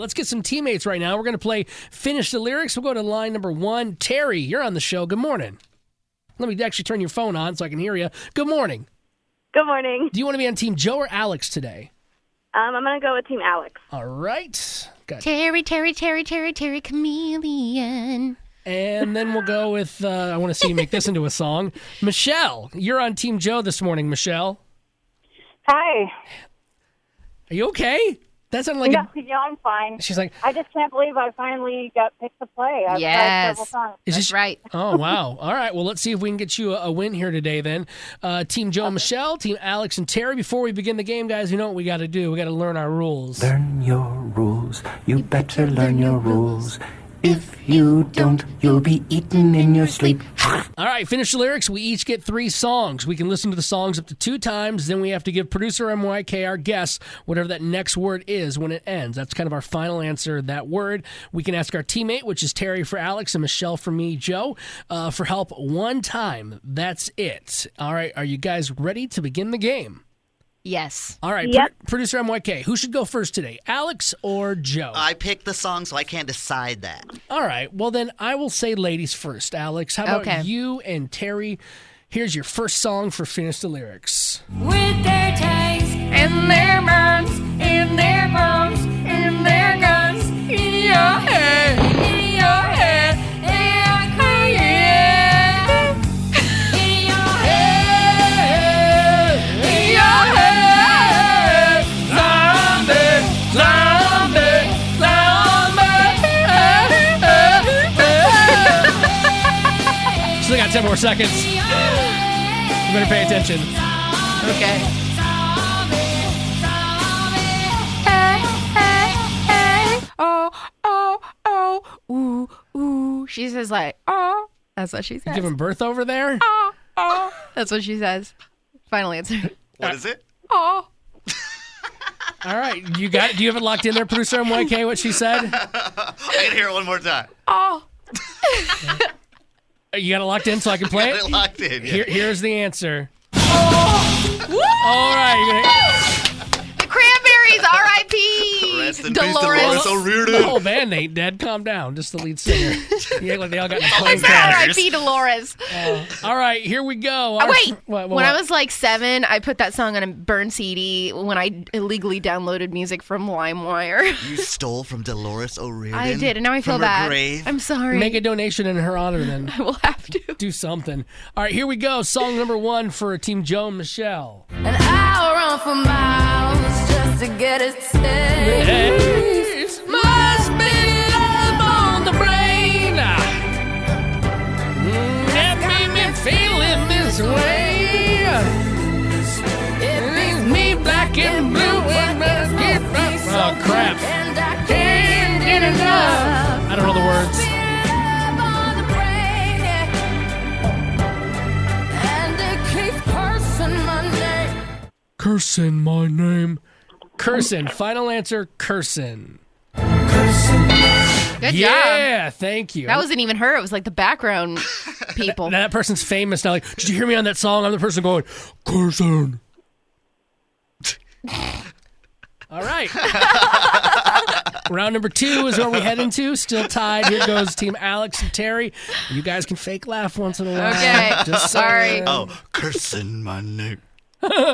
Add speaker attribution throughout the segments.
Speaker 1: let's get some teammates right now. We're going to play Finish the Lyrics. We'll go to line number 1. Terry, you're on the show. Good morning. Let me actually turn your phone on so I can hear you. Good morning.
Speaker 2: Good morning.
Speaker 1: Do you want to be on Team Joe or Alex today?
Speaker 2: I'm going to go with Team Alex.
Speaker 1: All right. Got
Speaker 3: Terry, chameleon.
Speaker 1: And then we'll go with, I want to see you make this into a song. Michelle, you're on Team Joe this morning, Michelle.
Speaker 4: Hi.
Speaker 1: Are you okay? That sounded like
Speaker 4: Yeah, I'm fine.
Speaker 1: She's like,
Speaker 4: I just can't believe I finally got picked to play. I've tried several times.
Speaker 3: That's right.
Speaker 1: Oh, wow. All right. Well, let's see if we can get you a win here today then. Team Joe and Michelle, Team Alex and Terry. Before we begin the game, guys, you know what we got to do. We got to learn our rules.
Speaker 5: Learn your rules. You better learn your rules. If you don't, you'll be eaten in your sleep.
Speaker 1: All right, Finish the Lyrics. We each get 3 songs. We can listen to the songs up to 2 times. Then we have to give producer MYK, our guess, whatever that next word is when it ends. That's kind of our final answer, that word. We can ask our teammate, which is Terry for Alex and Michelle for me, Joe, for help 1 time. That's it. All right, are you guys ready to begin the game?
Speaker 3: Yes.
Speaker 1: All right,
Speaker 2: Yep.
Speaker 1: Producer MYK, who should go first today, Alex or Joe?
Speaker 6: I picked the song, so I can't decide that.
Speaker 1: All right, well then I will say ladies first. Alex, how about you and Terry? Here's your first song for Finish the Lyrics.
Speaker 3: With their tanks and their guns, in their bones, in their guns, in your head, in your head, they are crying. In your head, in your head, zombie, zombie, zombie.
Speaker 1: Still got 10 more seconds. You better pay attention.
Speaker 3: Okay. Hey, hey, hey. Oh, oh, oh. Ooh, ooh. She says like, oh. That's what she says.
Speaker 1: Giving birth over there?
Speaker 3: Oh, oh. That's what she says. Final answer.
Speaker 6: What is it?
Speaker 3: Oh.
Speaker 1: All right, you got it. Do you have it locked in there, producer MYK, what she said?
Speaker 6: I can hear it one more time.
Speaker 3: Oh.
Speaker 1: You got it locked in so I can play
Speaker 6: Got
Speaker 1: it?
Speaker 6: it locked in. Yeah.
Speaker 1: Here's the answer. All right, you're gonna...
Speaker 3: The Cranberries, R.I.P.
Speaker 6: Rest in peace, Dolores O'Riordan.
Speaker 1: The whole band ain't dead. Calm down. Just the lead singer. You act like they all got in the
Speaker 3: I
Speaker 1: plane
Speaker 3: said
Speaker 1: crash.
Speaker 3: R.I.P. Dolores.
Speaker 1: All right, here we go.
Speaker 3: Oh, wait.
Speaker 1: What?
Speaker 3: When I was like 7, I put that song on a burned CD when I illegally downloaded music from LimeWire.
Speaker 6: You stole from Dolores O'Riordan.
Speaker 3: I did, and now I feel
Speaker 6: from her
Speaker 3: bad.
Speaker 6: grave.
Speaker 3: I'm sorry.
Speaker 1: Make a donation in her honor then.
Speaker 3: I will have to.
Speaker 1: Do something. All right, here we go. Song number 1 for Team Joe and Michelle.
Speaker 7: And I'll run for miles just to get a taste.
Speaker 1: Must be love on the brain. That made me feeling this way. It leaves me black and blue and oh crap.
Speaker 7: And I can't get enough.
Speaker 1: I don't know the words.
Speaker 7: And it keeps cursing my name.
Speaker 1: Cursing my name. Cursin. Final answer, Cursin.
Speaker 3: Good job.
Speaker 1: Yeah, thank you.
Speaker 3: That wasn't even her. It was like the background people.
Speaker 1: That person's famous now. Like, did you hear me on that song? I'm the person going, Cursin. All right. Round number 2 is where we head into. Still tied. Here goes Team Alex and Terry. You guys can fake laugh once in a while.
Speaker 3: Okay.
Speaker 1: Just
Speaker 3: Sorry.
Speaker 1: saying.
Speaker 6: Oh, cursing my name.
Speaker 7: So good,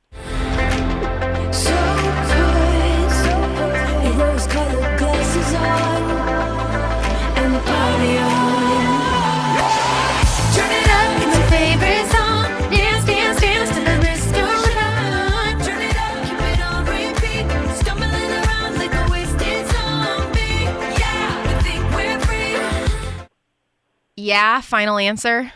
Speaker 7: your rose-colored glasses on, and the party on. Turn it up, it's your favorite song. Dance, dance, dance to the restaurant. Turn it up, keep it on repeat. Stumbling around like a wasted zombie. Yeah, we think we're free.
Speaker 3: Yeah, final answer.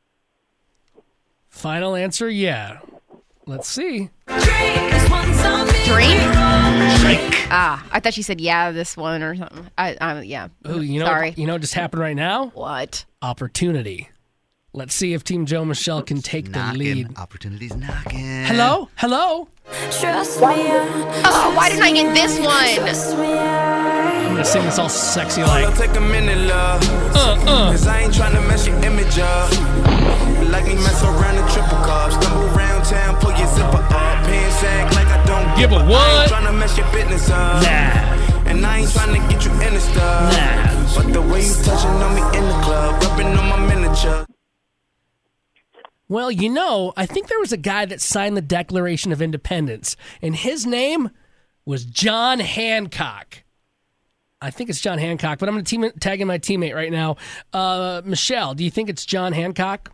Speaker 1: Final answer, yeah. Let's see.
Speaker 7: Drink, this one's on me.
Speaker 3: Drink?
Speaker 6: Drink.
Speaker 3: Ah, I thought she said yeah, this one or something. Yeah.
Speaker 1: Ooh, you know,
Speaker 3: Sorry.
Speaker 1: You know what just happened right now?
Speaker 3: What?
Speaker 1: Opportunity. Let's see if Team Joe and Michelle can take the
Speaker 6: Knocking.
Speaker 1: lead.
Speaker 6: Opportunities knocking.
Speaker 1: Hello? Hello?
Speaker 7: Trust me.
Speaker 3: Oh, why didn't I get this one?
Speaker 7: Trust me.
Speaker 1: I'm going to sing this all sexy like.
Speaker 8: Take a minute, love. Cause I ain't trying to mess your image up. Like me mess around the triple cup. Stumble around town, pull your zipper up. Pants sag like I don't
Speaker 1: Give a what?
Speaker 8: Trying to mess your business up.
Speaker 1: Nah.
Speaker 8: And I ain't trying to get you in the stuff.
Speaker 1: Nah.
Speaker 8: But the way you touching on me in the club, rubbing on my miniature.
Speaker 1: Well, you know, I think there was a guy that signed the Declaration of Independence, and his name was John Hancock. I think it's John Hancock, but I'm going to tag in my teammate right now. Michelle, do you think it's John Hancock?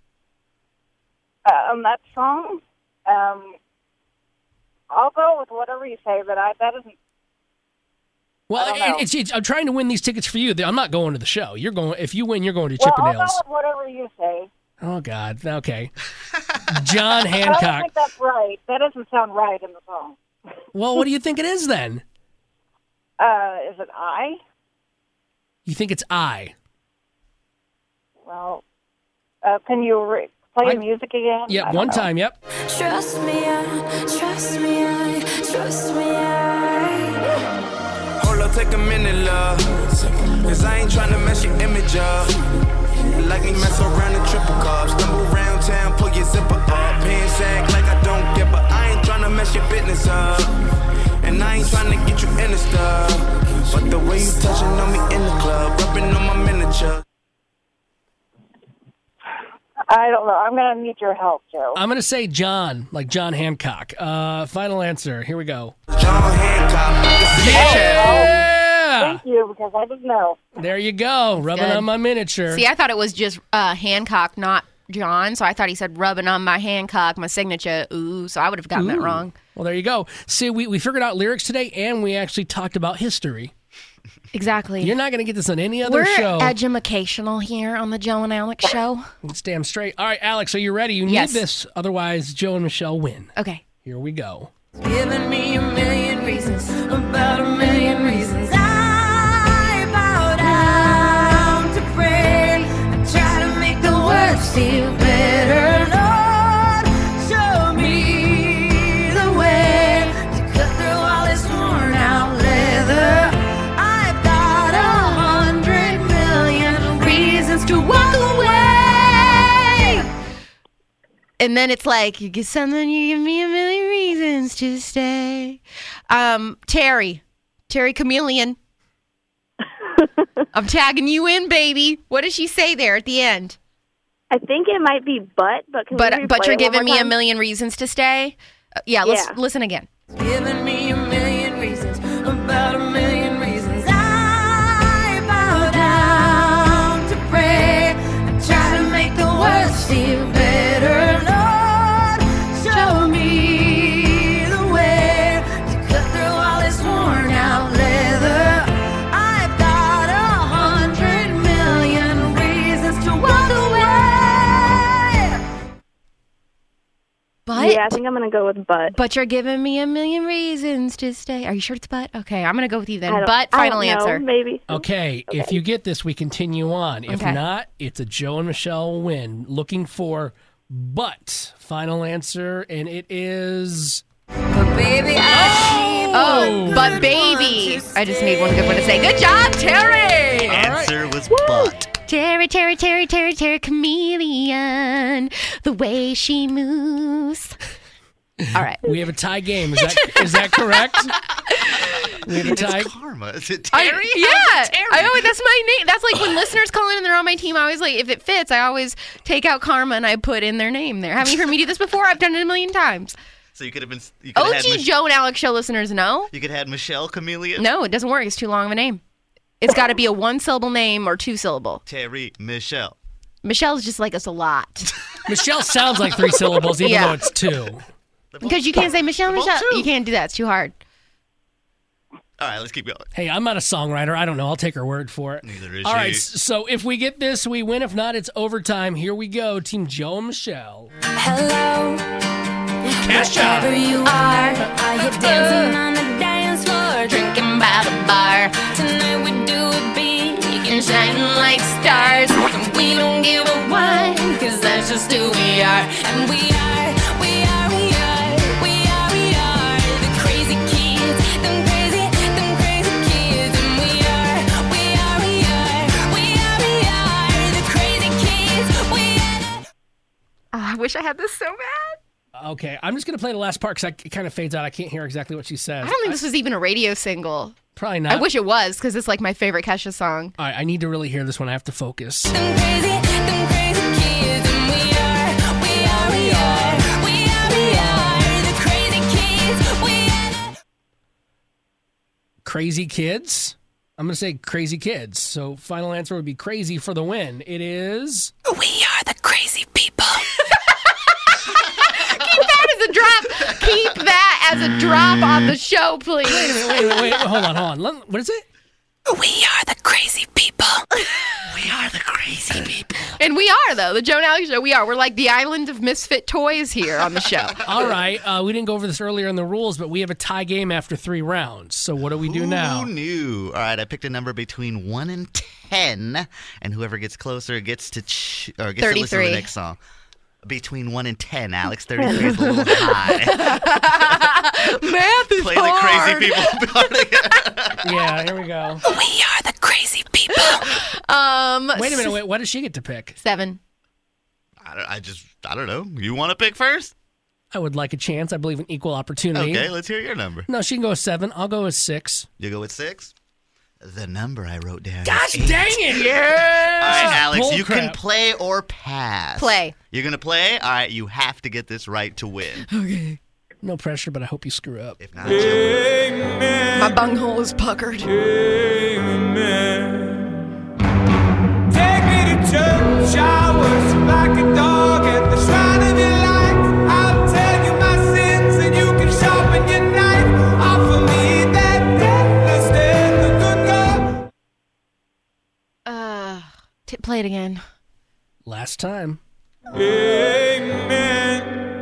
Speaker 4: That song, I'll go with whatever you say, but that isn't.
Speaker 1: Well,
Speaker 4: I don't know.
Speaker 1: it's, I'm trying to win these tickets for you. I'm not going to the show. You're going. If you win, you're going to
Speaker 4: Well, I'll
Speaker 1: Chippendales.
Speaker 4: go with whatever you say.
Speaker 1: Oh God. Okay. John
Speaker 4: I don't
Speaker 1: Hancock.
Speaker 4: think that's right. That doesn't sound right in the song.
Speaker 1: Well, what do you think it is then?
Speaker 4: Is it I?
Speaker 1: You think it's I?
Speaker 4: Well, can you play the music again?
Speaker 1: Yep, one time. Yep.
Speaker 7: Trust me, trust me, trust me.
Speaker 8: Hold up, take a minute, love. Cause I ain't trying to mess your image up. Like me mess around the triple cup. Stumble around town, pull your zipper up. Pants act like I don't get, but I ain't trying to mess your business up. And I ain't trying to get you in the stuff. But the way you touching on me in the club, rubbing on my miniature.
Speaker 4: I don't know. I'm going to need your help, Joe.
Speaker 1: I'm going to say John, like John Hancock. Final answer. Here we go.
Speaker 8: John Hancock.
Speaker 1: Yeah!
Speaker 4: Thank you, because I didn't know.
Speaker 1: There you go. Rubbing
Speaker 9: good.
Speaker 1: on my miniature.
Speaker 9: See, I thought it was just Hancock, not John. So I thought he said rubbing on my Hancock, my signature. Ooh, so I would have gotten that wrong.
Speaker 1: Well, there you go. See, we figured out lyrics today, and we actually talked about history.
Speaker 9: Exactly.
Speaker 1: You're not going to get this on any other
Speaker 9: We're
Speaker 1: show.
Speaker 9: educational here on the Joe and Alex show.
Speaker 1: It's damn straight. All right, Alex, are you ready? You
Speaker 9: Yes.
Speaker 1: need this. Otherwise, Joe and Michelle win.
Speaker 9: Okay.
Speaker 1: Here we go.
Speaker 7: Giving me a million reasons, about a million reasons. I bow down to pray. I try to make the words feel better. Lord, show me the way to cut through all this worn out leather. I've got 100 million reasons to walk away.
Speaker 9: And then it's like, you get something, you give me a million reasons to stay. Terry Chameleon. I'm tagging you in, baby. What does she say there at the end?
Speaker 2: I think it might be but can
Speaker 9: But
Speaker 2: you
Speaker 9: but
Speaker 2: replay
Speaker 9: you're
Speaker 2: it one
Speaker 9: giving
Speaker 2: more
Speaker 9: me a
Speaker 2: time?
Speaker 9: million reasons to stay? Let's listen again.
Speaker 7: Giving me a million reasons, about a million reasons. I bow down to pray. I try to make the words feel better. Lord, show me the way to cut through all this worn out leather. I've got 100 million reasons to walk away.
Speaker 9: But
Speaker 2: Yeah, I think I'm going to go with but.
Speaker 9: But you're giving me a million reasons to stay. Are you sure it's but? Okay, I'm going to go with you then.
Speaker 2: I don't-
Speaker 9: But
Speaker 2: I
Speaker 9: final
Speaker 2: don't know,
Speaker 9: answer.
Speaker 2: maybe.
Speaker 1: Okay, if you get this, we continue on. If
Speaker 9: Okay.
Speaker 1: not, it's a Joe and Michelle win. Looking for but. Final answer, and it is...
Speaker 7: But baby, I
Speaker 9: Oh, but baby. I just need one good one to say. Good job, Terry!
Speaker 6: Answer was but.
Speaker 9: Terry, chameleon. The way she moves. All right.
Speaker 1: We have a tie game. Is that correct? We have a tie.
Speaker 6: It's Karma. Is it Terry?
Speaker 9: I always, that's my name. That's like when listeners call in and they're on my team. I always like, if it fits, I always take out Karma and I put in their name there. Haven't you heard me do this before? I've done it a million times.
Speaker 6: So you could have been. You could have
Speaker 9: OG
Speaker 6: had
Speaker 9: Joe and Alex show listeners know.
Speaker 6: You could have had Michelle Chameleon.
Speaker 9: No, it doesn't work. It's too long of a name. It's got to be a one-syllable name or two-syllable.
Speaker 6: Terry Michelle.
Speaker 9: Michelle's just like us a lot.
Speaker 1: Michelle sounds like 3 syllables, even though it's 2.
Speaker 9: Because you can't say Michelle. You can't do that. It's too hard.
Speaker 6: All right, let's keep going.
Speaker 1: Hey, I'm not a songwriter. I don't know. I'll take her word for it.
Speaker 6: Neither is
Speaker 1: All
Speaker 6: she.
Speaker 1: right, so if we get this, we win. If not, it's overtime. Here we go. Team Joe and Michelle.
Speaker 7: Hello,
Speaker 1: Cash
Speaker 7: wherever
Speaker 1: out.
Speaker 7: you are you dancing on the dance floor, drinking by the bar? Tonight we do it big and shining like stars, and we don't give a why, 'cause that's just who we are. And we are the crazy kids, them crazy kids. And we are the crazy kids.
Speaker 9: Oh, I wish I had this so bad.
Speaker 1: Okay, I'm just going to play the last part because it kind of fades out. I can't hear exactly what she says.
Speaker 9: I don't think this was even a radio single.
Speaker 1: Probably not.
Speaker 9: I wish it was because it's like my favorite Kesha song.
Speaker 1: All right, I need to really hear this one. I have to focus. Crazy Kids? I'm going to say Crazy Kids. So final answer would be Crazy for the win. It is...
Speaker 7: We are the crazy people.
Speaker 9: Keep that as a drop. Keep that as a drop on the show, please.
Speaker 1: Wait a minute. Hold on. What is it?
Speaker 7: We are the crazy people.
Speaker 6: We are the crazy people.
Speaker 9: And we are, though. The Joe and Alex Show, we are. We're like the island of misfit toys here on the show.
Speaker 1: All right. We didn't go over this earlier in the rules, but we have a tie game after 3 rounds. So what do we do now?
Speaker 6: Who knew? All right, I picked a number between 1 and 10, and whoever gets closer gets to listen to
Speaker 9: 33.
Speaker 6: the next song. Between 1 and 10, Alex. 33 is a little high.
Speaker 9: Math is
Speaker 6: Play
Speaker 9: hard.
Speaker 6: the crazy people party.
Speaker 1: Yeah, here we go.
Speaker 7: We are the crazy people.
Speaker 1: Wait a minute. What does she get to pick?
Speaker 9: 7.
Speaker 6: I don't know. You want to pick first?
Speaker 1: I would like a chance. I believe in equal opportunity.
Speaker 6: Okay, let's hear your number.
Speaker 1: No, she can go with 7. I'll go with 6.
Speaker 6: You go with 6? The number I wrote down.
Speaker 1: Gosh
Speaker 6: is 8.
Speaker 1: dang it!
Speaker 6: Yeah! All right, Alex,
Speaker 1: Bull
Speaker 6: you
Speaker 1: crap.
Speaker 6: can play or pass.
Speaker 9: Play.
Speaker 6: You're going to play? All right, you have to get this right to win.
Speaker 1: Okay. No pressure, but I hope you screw up.
Speaker 6: If not, Jill will.
Speaker 9: My bunghole is puckered.
Speaker 8: Take me to church, I worship like a dog at the shrine of your light. I'll tell you my sins and you can sharpen your knife. Offer me that deathless death, the good God.
Speaker 9: Play it again.
Speaker 1: Last time.
Speaker 8: Amen.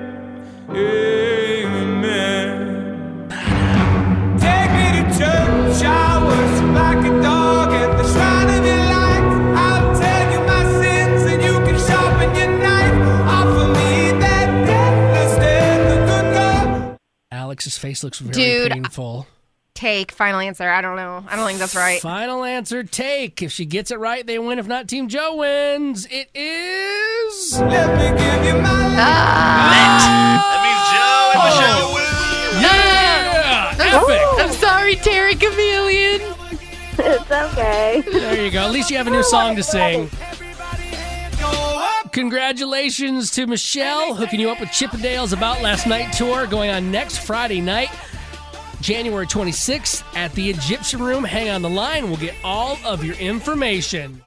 Speaker 8: Amen. Take me to church, I worship like a dog at the shrine of your light. I'll tell you my sins and you can sharpen your knife. Offer me that deathless death, the good God.
Speaker 1: Alex's face looks very
Speaker 9: Dude,
Speaker 1: painful.
Speaker 9: Take. Final answer. I don't know. I don't think that's right.
Speaker 1: Final answer, take. If she gets it right, they win. If not, Team Joe wins. It is...
Speaker 8: Let me give you my life.
Speaker 6: That means Joe and Michelle win.
Speaker 1: Yeah! Epic!
Speaker 9: I'm sorry, Terry Chameleon.
Speaker 2: It's okay.
Speaker 1: There you go. At least you have a new song to sing. Congratulations to Michelle, hooking you up with Chippendales About Last Night tour going on next Friday night, January 26th at the Egyptian Room. Hang on the line. We'll get all of your information.